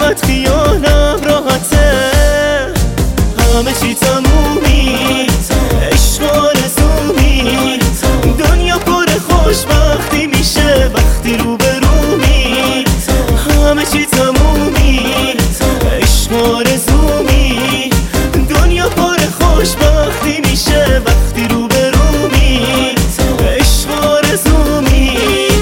فقط خیالم راحته، همه چی تمومی، عشق آرزومی، دنیا پر خوشبختی میشه وقتی روبرومی، همه چی تمومی، عشق آرزومی، دنیا پر خوشبختی میشه وقتی روبرومی، عشق آرزومی.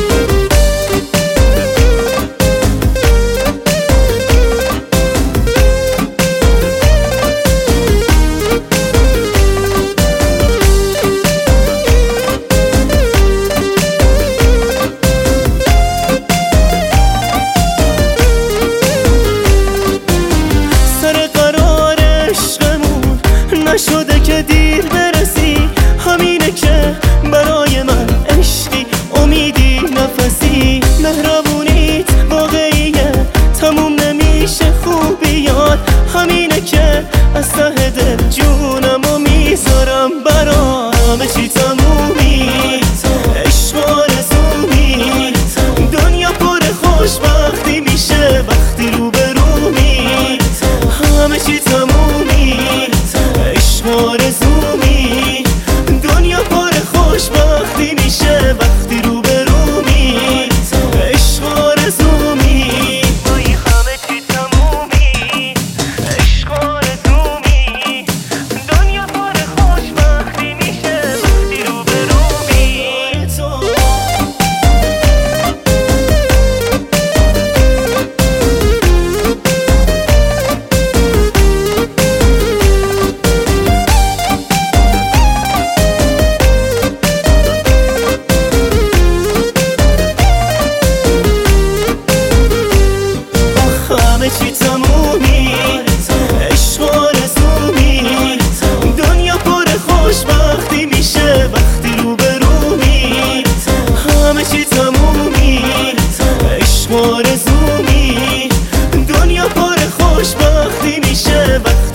نشده که دیر برسی، همینه که برای من عشقی، امیدی، نفسی، مهربونیت واقعیه، تموم نمیشه خوبیات، همینه که از ته دل جونمو میذارم برات، همه چی تمومی، عشق آرزومی، دنیا پر خوشبختی میشه وقتی روبرومی، همه چی تمومی، عشق آرزومی، دنیا پر خوشبختی میشه وقتی روبرومی، عشق آرزومی. همه چی تمومی، عشق آرزومی، دنیا پر خوشبختی میشه وقتی روبرومی. همه چی تمومی، عشق آرزومی، دنیا پر خوشبختی میشه وقتی روبرومی، همه چی تمومی، عشق آرزومی، دنیا پر خوشبختی میشه وقتی